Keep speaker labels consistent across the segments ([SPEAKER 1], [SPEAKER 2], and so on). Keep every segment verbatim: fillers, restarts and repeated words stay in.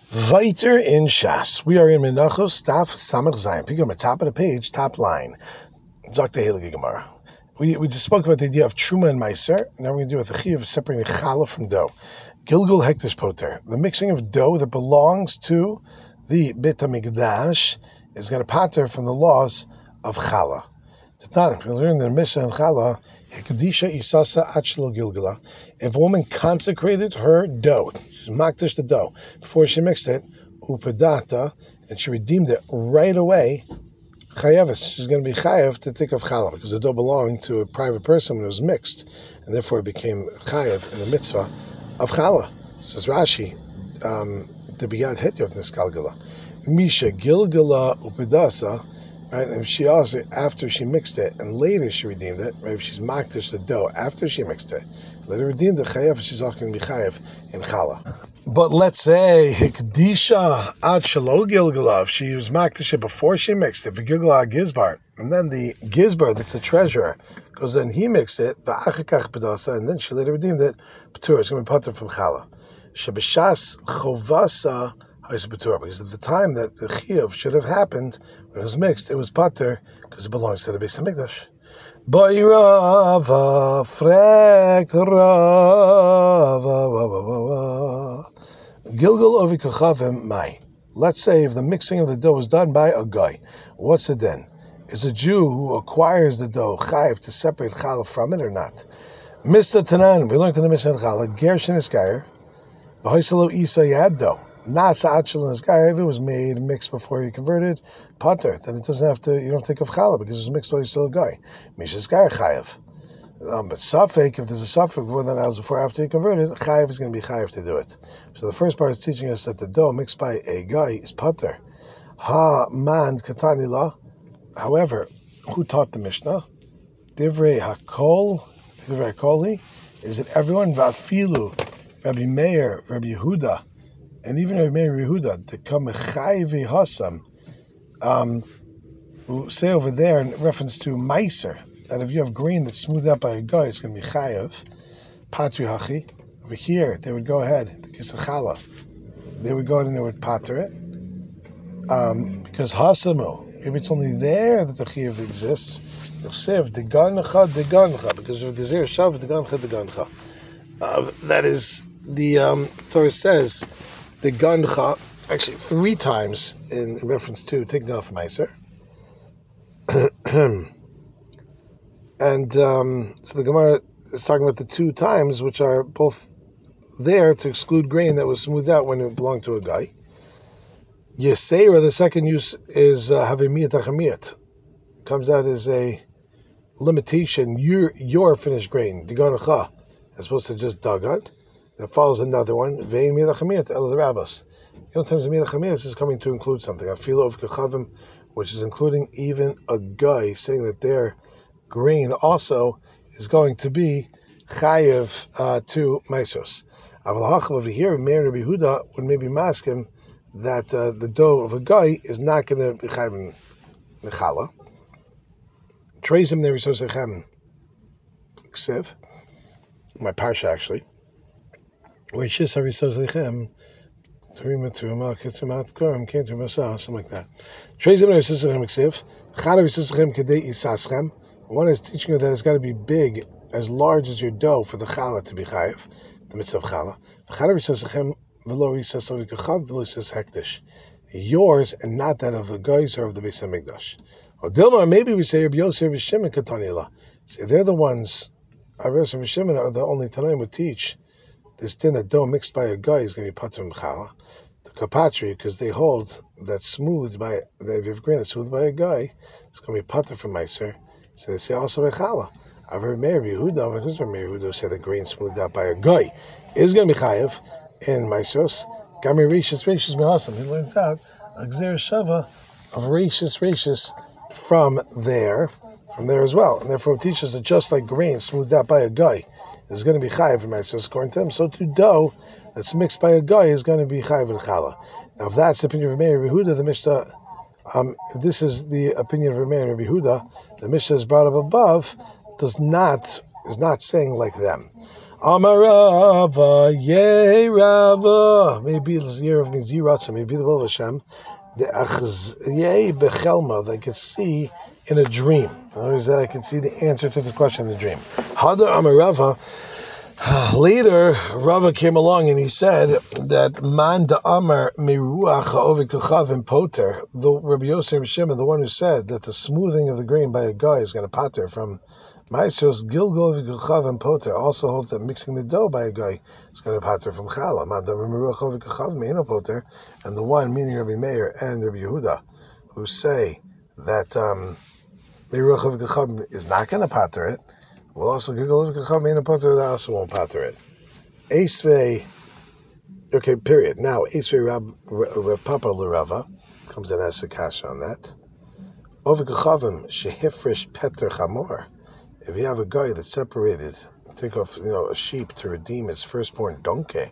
[SPEAKER 1] Weiter in Shas. We are in Menachos, Staff Samach Zayin. Pick up at the top of the page, top line. Doctor Heilige Gemara. We we just spoke about the idea of Truma and Meiser. Now we're going to do with the Chi of separating Challah from dough. Gilgul Hektish Poter. The mixing of dough that belongs to the Beit HaMikdash is going to pater from the laws of Challah. Tatan, we learn in the Mishnah and Challah, Hekdisha Isasa Achlo Gilgula. If a woman consecrated her dough, she makdish the dough before she mixed it, Upadata, and she redeemed it right away, Chayavis, she's going to be chayav to take of challah because the dough belonged to a private person when it was mixed, and therefore it became chayav in the mitzvah of challah. Says Rashi, um, the biyad hetyot niskalgala, misha gilgala upidasa. Right, and if she also after she mixed it and later she redeemed it, right, if she's makdish the dough after she mixed it, later redeemed the chayav, she's also going to be chayav in challah. But let's say hikdisha ad shelo gilgala, if she was makdish it before she mixed it, v'gilgala gizbar, and then the gizbar that's the treasurer goes and he mixed it, v'achikach pedasa, and then she later redeemed it, patur, it's going to be patur from challah. Shebeshas chovasa. Because at the time that the chiyuv should have happened, when it was mixed, it was pater because it belongs to the Beis Hamikdash. Ba'irava frekt rava Gilgal ovikachavim mai. Let's say if the mixing of the dough was done by a guy, what's it then? Is a Jew who acquires the dough chayiv to separate challah from it or not? Mister Tanan, we learned in the Mishnah challah gershin iskayer v'hoisalo isa yad dough. Nasa achel and if it was made mixed before you converted, pater, then it doesn't have to. You don't think of challah because it was mixed while you're still a guy. Misha's guy chayav. Um, but safek, if there's a safek before then hours before after you converted, chayav is going to be chayav to do it. So the first part is teaching us that the dough mixed by a guy is pater. Ha man katanila. However, who taught the Mishnah? Divrei hakol, divrei hakoli. Is it everyone? Vafilu, Rabbi Meir, Rabbi Yehuda. And even Rabbi Meir Yehuda, to come mechayiv hasam, um, who say over there in reference to meiser, that if you have grain that's smoothed out by a guy, it's going to be chayiv, patri hachi. Over here, they would go ahead, the kisachala, they would go ahead and they would pater it, um, because hasamu, if it's only there that the chayiv exists, yosef degancha degancha, because of gezer shav degancha degancha. Uh, that is the um, Torah says. The gancha, actually three times in reference to taking off meiser, and um, so the Gemara is talking about the two times which are both there to exclude grain that was smoothed out when it belonged to a guy. Yeseira, the second use is havimiyat uh, achamiyat, comes out as a limitation. Your your finished grain, the gancha, as opposed to just dagat. That follows another one. Vein milachamiyat el rabbos. You know, sometimes milachamiyat is coming to include something. Afilo of kachavim, which is including even a guy saying that their grain also is going to be chayiv uh, to meisos. Aval over here, Meir Rabbi Yehuda would maybe ask him that uh, the dough of a guy is not going to be chayiv in nechala. Trace him there. He says echem ksiv. My parsha actually. Where Shis Harisos Lechem, Turima Turima, Kitzumat Koram, came to Masa, something like that. Trezim Harisos Lechem Ksiv, Chad Harisos Lechem Kedei Isaschem. One is teaching you that it's got to be big, as large as your dough for the challah to be chayiv, the mitzvah of challah. Chad Harisos Lechem Velo Risas Ovikachav Velo Risas Hektish. Yours and not that of the guys or of the Beis Hamikdash. Or Dilma, maybe we say Rabbi Yosef Shimon Katanila. See, they're the ones. Rabbi Yosef Shimon are the only Tanaim would teach. This din that dough mixed by a guy is going to be pater from challah. The kapatri, because they hold that smooth by, that if you have grain that's smooth by a guy, it's going to be pater from meiser. So they say also by challah. I've heard Meir Yehuda, because Meir Yehuda said the grain smoothed out by a guy is going to be chayiv in meisos. Gami rishis rishis mehasam. He learns out a gzer shava of rishis rishis from there, from there as well, and therefore it teaches that just like grain smoothed out by a guy is going to be chayiv in meisos according to him, so to dough that's mixed by a guy is going to be chayiv in challah. Now, if that's the opinion of Meir Yehuda, the Mishnah, um, if this is the opinion of Meir Yehuda, the Mishnah is brought up above, does not is not saying like them. Amarava, yay Rava. Maybe the year of means Yiratza, maybe the will of Hashem. The achziyei bechelma, that I could see in a dream. In other words, that I could see the answer to the question in the dream. Hadar Amarava. Later, Rava came along and he said that man da Amar meruach ha'ovik kachavim poter. The Rabbi Yosef Shimon, the one who said that the smoothing of the grain by a guy is going to pater from Maestros Gilgul v'Kachavim Poter, also holds that mixing the dough by a guy is going to pater from Chala. And the one, meaning Rabbi Meir and Rabbi Yehuda, who say that um, is not going to pater it, will also Gilgul v'Kachavim Poter, that also won't pater it. Esvei, okay, period. Now, Esvei Rab, Rab Papa L'Rava comes in as a kasha on that. Ov'Kachavim shehifresh Peter Chamor. If you have a guy that separated, take off, you know, a sheep to redeem his firstborn donkey,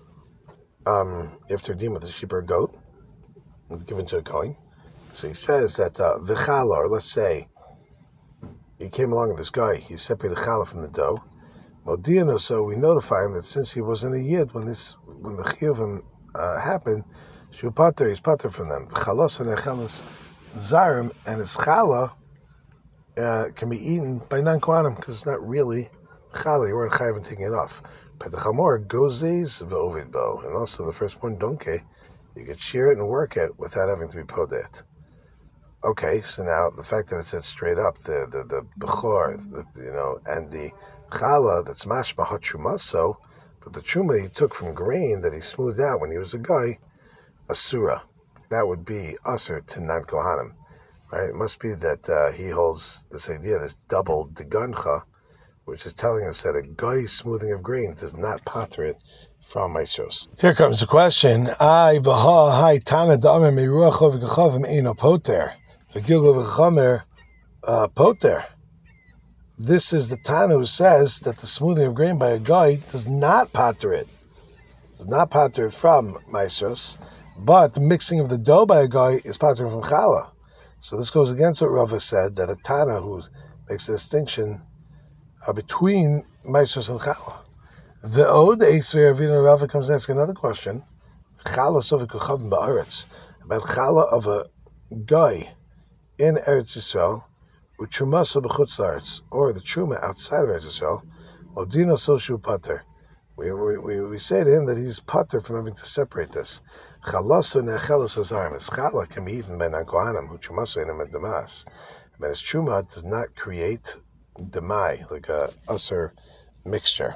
[SPEAKER 1] um, you have to redeem with a sheep or a goat, given to a coin. So he says that v'chala, uh, or let's say, he came along with this guy, he separated chala from the dough. Modiano, so we notify him that since he wasn't a yid when this, when the chiyuvim uh, happened, shu pater, he's pater from them. V'chalos and echelos zarim, and his chala Uh, can be eaten by non-Kohanim because it's not really chala. You weren't chayav in taking it off. But the chamor gozes v'ovid bo, and also the firstborn donkey, you could shear it and work it without having to be podet. Okay, so now the fact that it said straight up the the the bechor, the, you know, and the chala that's mashma ha'truma, so, but the truma he took from grain that he smoothed out when he was a guy, asura, that would be usher to non-Kohanim. Right? It must be that uh, he holds this idea, this double deguncha, which is telling us that a guy's smoothing of grain does not pater it from Maestros. Here comes the question. I v'ha hai tana da'amer meruach ov'gachavim eino poter. V'gilgul v'chamer poter. This is the Tana who says that the smoothing of grain by a guy does not pater it. Does not pater it from Maestros, but the mixing of the dough by a guy is patering from chala. So this goes against what Rava said, that a Tana who makes a distinction uh, between Maestros and Chala. The Ode Esrei Ravina Rava comes to ask another question. Chala Sovik Uchavim Ba'aretz, about Chala of a guy in Eretz Yisrael, with Truma So B'chutz La'aretz, or the Truma outside of Eretz Yisrael, Odino So Shu Pater. We, we, we say to him that he's pater from having to separate this. Chalasu ne'chelos hazarim. His chala can be eaten by non-Kohanim, who chumasu enim et damas. But his truma does not create demai, like a usher mixture.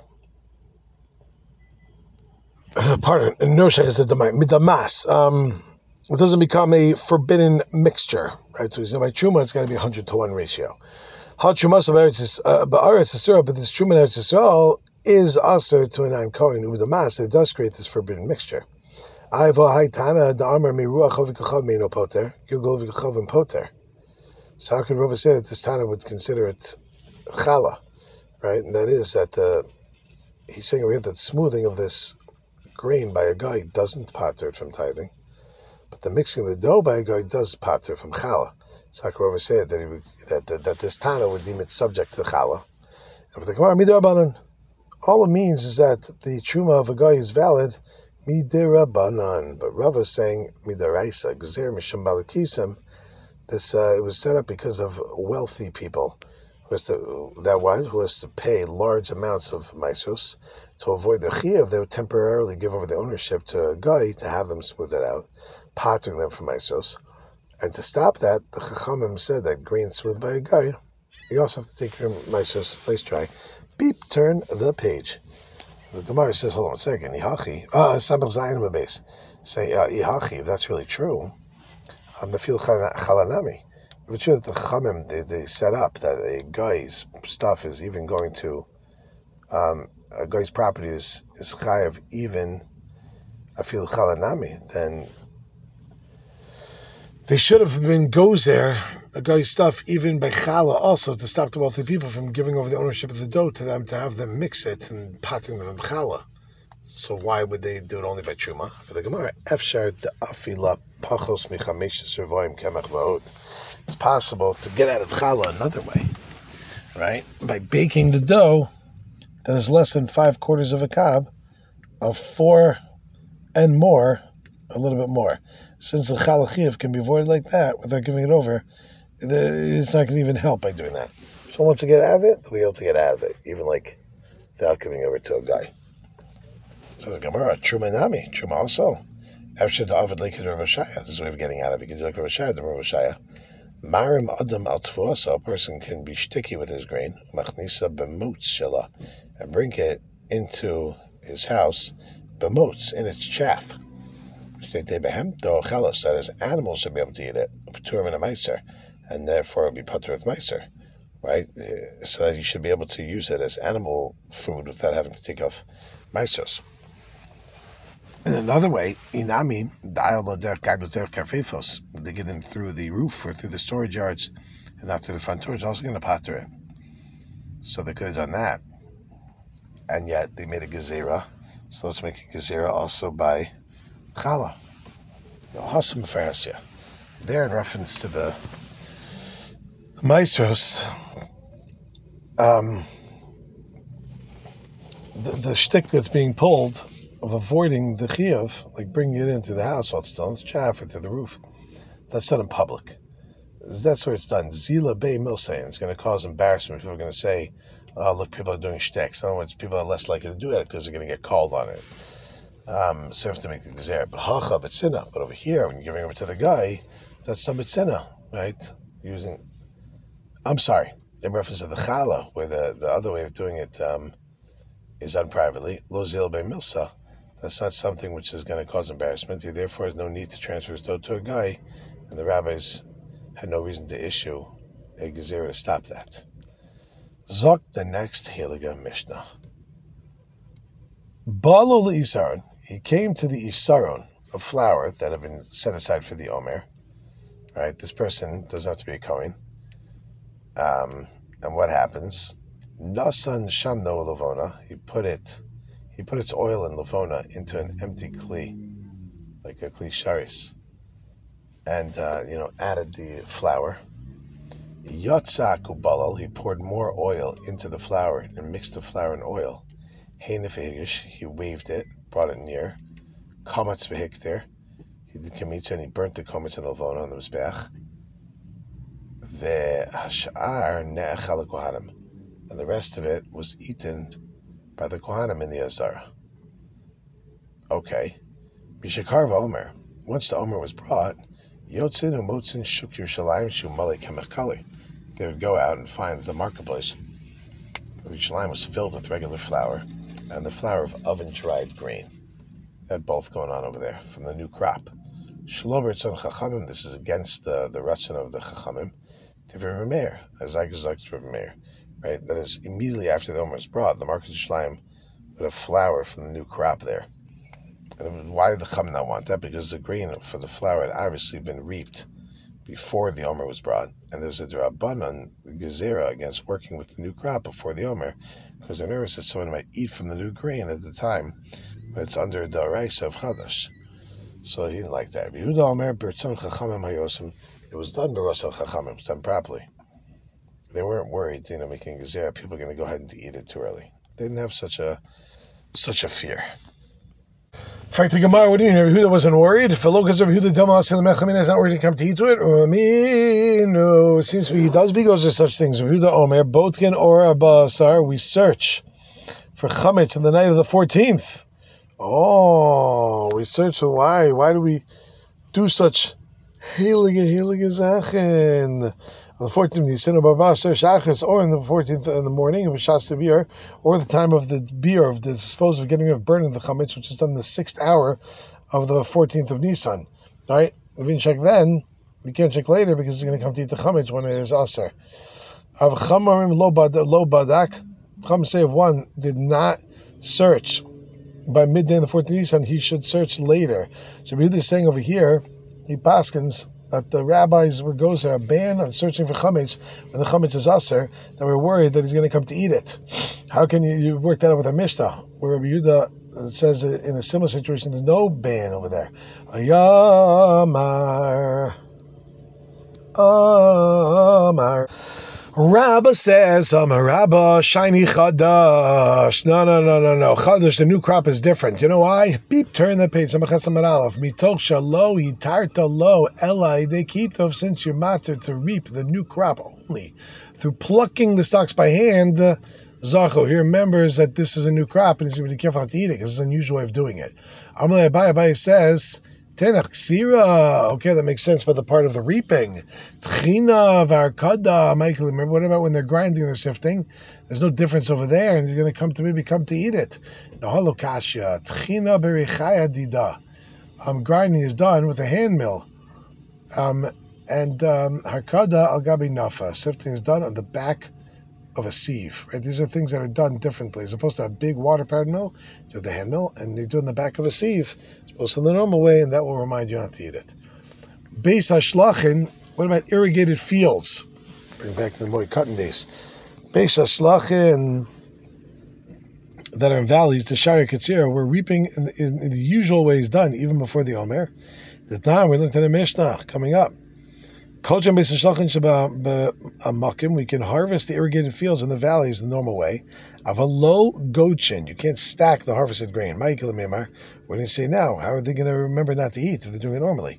[SPEAKER 1] Pardon, nosha is the demai. Midamas. Um, it doesn't become a forbidden mixture, right? So by truma, it's got to be a hundred to one ratio. Ha chumas of Eretz Yisrael, but this truma in Eretz Yisrael is also to a non-Kohen u'damas. It does create this forbidden mixture. So how could Rava say that this Tana would consider it chala, right? And that is that uh, he's saying over here that smoothing of this grain by a guy doesn't pater it from tithing, but the mixing of the dough by a guy does pater from chala. So how could Rava say that, he would, that, that that this Tana would deem it subject to chala? And for the Gemara, midrabanan, all it means is that the truma of a guy is valid midirabanan, but Rava is saying midaraisa gzer misham balakisim. This uh, it was set up because of wealthy people who was to that one who was to pay large amounts of maisos to avoid the chiyuv. They would temporarily give over the ownership to a guy to have them smooth it out, patering them from maisos. And to stop that, the Chachamim said that grain smoothed by a guy, you also have to take your maisos. Let's try. Beep, turn the page. The Gemara says, hold on a second, Ihachi, ah, Samach Zayin Mabes. Say, uh, Ihachi, if that's really true, Mefil Chalanami. If it's true that the Chachamim, they, they set up that a guy's stuff is even going to, um, a guy's property is, is chayav even Afil Chalanami, then they should have been gozer a guy's stuff even by chala also to stop the wealthy people from giving over the ownership of the dough to them to have them mix it and potting them in chala. So why would they do it only by truma? For the Gemara, efshar afila pachos michamesh survoim kemach va'od. It's possible to get out of chala another way, right? By baking the dough that is less than five quarters of a kab, of four and more, a little bit more. Since the challah chiyuv can be avoided like that without giving it over, it's not going to even help by doing that. If someone wants to get out of it, they'll be able to get out of it, even like without giving over to a guy. Says the Gemara, Truma Nami, Truma also. After the Avad Lekid Rav Shaya, this is a way of getting out of it. You can do like Rav Shaya, the Rav Shaya. Marim Adam al Tfuasa, a person can be sticky with his grain, Machnisa b'mutz shela, and bring it into his house, b'mutz, in its chaff. That is, animals should be able to eat it, P'turim in a meiser, and therefore it will be putter with meiser, right? So that you should be able to use it as animal food without having to take off meisos. In another way, inami, they get in through the roof or through the storage yards and not through the front door, is also going to pater it. So they could have done that. And yet they made a gezerah. So let's make a gezerah also by challah. Hasam Farasya. There, in reference to the maestros, um, the, the shtick that's being pulled of avoiding the chiyuv, like bringing it into the house while it's still in its chaff or through the roof, that's done in public. That's where it's done. Zila Bay Milsayin. It's going to cause embarrassment. People are going to say, oh, look, people are doing shticks. In other words, people are less likely to do that because they're going to get called on it. Um, so you have to make the gezerah. But hacha b'tzina. But over here, when you're giving over to the guy, that's some b'tzina, right? Using, I'm sorry, in reference to the challah, where the, the other way of doing it um, is done privately. Lo zil Bay Milsa. That's not something which is going to cause embarrassment. There therefore is no need to transfer his dough to a guy, and the rabbis had no reason to issue a gezerah to stop that. Zok, the next Hiliga Mishnah. Balo Isaron, he came to the Isaron, a flour that had been set aside for the Omer. Right, this person doesn't have to be a Kohen. Um, and what happens? Nasan Shamno Lavona, he put it He put its oil in Lavona into an empty kli, like a kli sharis, and uh, you know added the flour. Yotza kubalal, he poured more oil into the flour and mixed the flour and oil. Heinefigish, he waved it, brought it near. Kamatz vehikter, he did kamitza and he burnt the kamatz in Lavona on the mizbeach. Vehashar ne'achal kohanim, and the rest of it was eaten by the Kohanim in the Azara. Okay. Bishakarva Omer. Once the Omer was brought, Yotzin Umotzin Shuk Yerushalayim Shumali Kemechkali. They would go out and find the marketplace. Yerushalayim was filled with regular flour and the flour of oven-dried grain. They had both going on over there from the new crop. Shlober Tzon Chachamim, this is against the, the Ratzon of the Chachamim. Tivir Meir, as I Tivir Meir. Right, that is immediately after the Omer was brought, the market of Yerushalayim would have flour from the new crop there. And why did the Chum not want that? Because the grain for the flour had obviously been reaped before the Omer was brought, and there was a D'Rabbanan gezerah against working with the new crop before the Omer, because they're nervous that someone might eat from the new grain at the time, but it's under the D'Oraisa of Chadash. So he didn't like that. It was done b'Rosh Chachamim, it was done properly. They weren't worried, you know, making gezerah, people are going to go ahead and eat it too early. They didn't have such a such a fear. In fact, the Gemara, what do you mean? Yehuda wasn't worried? If a local of Yehuda Damas and the Mechamin is not worried to come to eat to it, or me, no, it seems to me he does because there's such things. Yehuda Omer, Botkin or Abasar, we search for Chametz on the night of the fourteenth. Oh, we search for why? Why do we do such heilige, heilige Zachen? On the fourteenth, or in the fourteenth in the morning of Shas beer, or the time of the beer of the disposal of getting rid of burning the chametz, which is done in the sixth hour of the fourteenth of Nisan. Right? If you check then, you can't check later because it's going to come to eat the chametz when it is aser. Av chamarim lo badak. Chum say if one did not search by midday in the fourteenth Nisan, he should search later. So we're really saying over here, he paskins that the rabbis were goes there a ban on searching for chametz when the chametz is aser, that we're worried that he's going to come to eat it. How can you, you work that out with a Mishnah where Rabbi Yehuda says in a similar situation there's no ban over there? Ayamar, Amar, Rabba says, um, Rabba, shiny chadash. No, no, no, no, no. Chadash, the new crop is different. You know why? Beep, turn the page. Mitoch shalo, yitarta lo, elai dekitov, since you're matter to reap the new crop only through plucking the stalks by hand. Uh, Zacho, he remembers that this is a new crop and he's going to be careful how to eat it because it's an unusual way of doing it. Amalei Abai, Abai says, Tenach ksira. Okay, that makes sense, but the part of the reaping. Tchina varkada. Michael, remember, what about when they're grinding or sifting? There's no difference over there, and he's going to come to maybe come to eat it. No halokasha. Tchina berichaya dida. Um, grinding is done with a hand mill. Um, and um, harkada al gabi nafa. Sifting is done on the back of a sieve. Right? These are things that are done differently. As opposed to a big water powered mill, you have the hand mill, and they do it in the back of a sieve. It's in the normal way, and that will remind you not to eat it. Beis hashlachin. What about irrigated fields? Bring back to the Moed Katan days. Beis hashlachin that are in valleys, the Shari Katsira, we're reaping in, in, in the usual ways done, even before the Omer. The time we looked at the Mishnah coming up. We can harvest the irrigated fields in the valleys the normal way. Of a low gochin, you can't stack the harvested grain. What do you say now? How are they going to remember not to eat if they're doing it normally?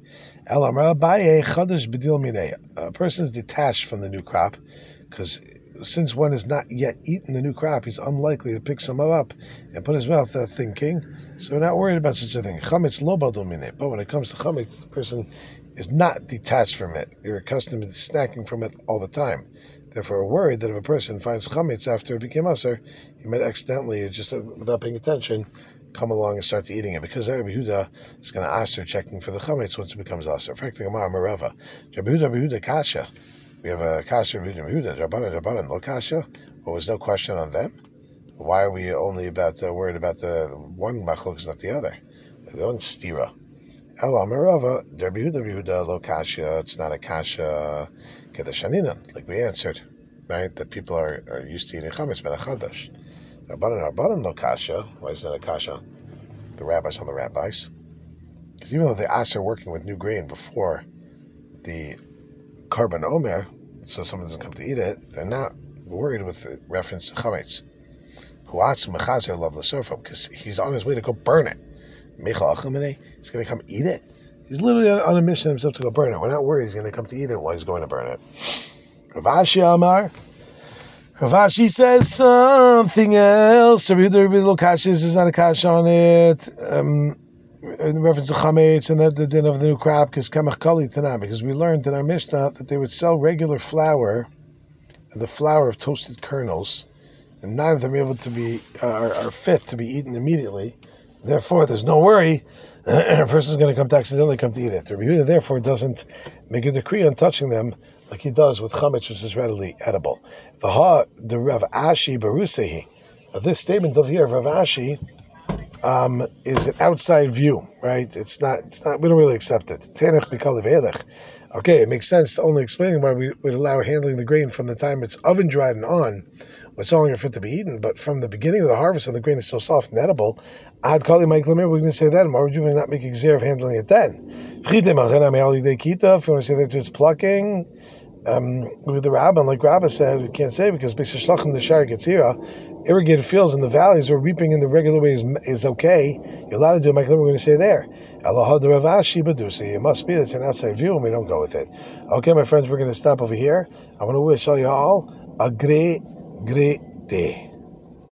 [SPEAKER 1] A person is detached from the new crop because since one has not yet eaten the new crop, he's unlikely to pick some up and put his mouth uh, thinking. So we're not worried about such a thing. Chametz lo badul minei. But when it comes to chametz, the person is not detached from it. You're accustomed to snacking from it all the time. Therefore, we're worried that if a person finds chametz after it became aser, he might accidentally, just uh, without paying attention, come along and start eating it. Because Rabbi Yehuda is going to aser checking for the chametz once it becomes aser. In fact, the Gemara Merava, Rabbi Yehuda, Rabbi Yehuda kasha. We have a kasha, Rabbi Yehuda, Rabbanan, Rabbanan, lo kasha. Well, was no question on them. Why are we only about uh, worried about the one machlokes, not the other? The one stira. Ela Merava, Rabbi Yehuda, Rabbi Yehuda, lo kasha. It's not a kasha kedeshaninan, like we answered, right? That people are, are used to eating chametz ben achadash. Rabbanan, Rabbanan, lo kasha. Why is that a kasha? The rabbis on the rabbis, because even though the as are working with new grain before the carbon omer, so someone doesn't come to eat it, they're not worried with reference to chametz. Huatz mechazer love l'sorfa, because he's on his way to go burn it. He's going to come eat it. He's literally on a mission himself to go burn it. We're not worried he's going to come to eat it while he's going to burn it. Rav Ashi Amar. Rav Ashi says something else. Rabbi Yehuda Kashis is not a kash on it. Um, in reference to chametz and the, the din of the new crop, because kamach kali tanah, because we learned in our Mishnah that they would sell regular flour and the flour of toasted kernels, and none of them are able to be uh, are, are fit to be eaten immediately. Therefore, there's no worry a person's going to come to accidentally come to eat it. The Rabbi Yehuda therefore doesn't make a decree on touching them like he does with chametz, which is readily edible. The ha the Rav Ashi barusehi. This statement of here of Rav Ashi um, is an outside view, right? It's not. It's not. We don't really accept it. Okay, it makes sense. Only explaining why we would allow handling the grain from the time it's oven dried and on, when it's no longer fit to be eaten. But from the beginning of the harvest, when the grain is still soft and edible, Ad Kali Mike Lemir, we're going to say that. Why would you not make a gzir of handling it then? If you want to say that to its plucking, um, with the Rabban, like Rabba said, we can't say because B'Shishlachim the Shari Ketzira, irrigated fields in the valleys or reaping in the regular way is, is okay. You're allowed to do it. Mike Lemir, we're going to say there. Allah the Rav Ashi Badusi. It must be that's an outside view, and we don't go with it. Okay, my friends, we're going to stop over here. I want to wish all you all a great, great day.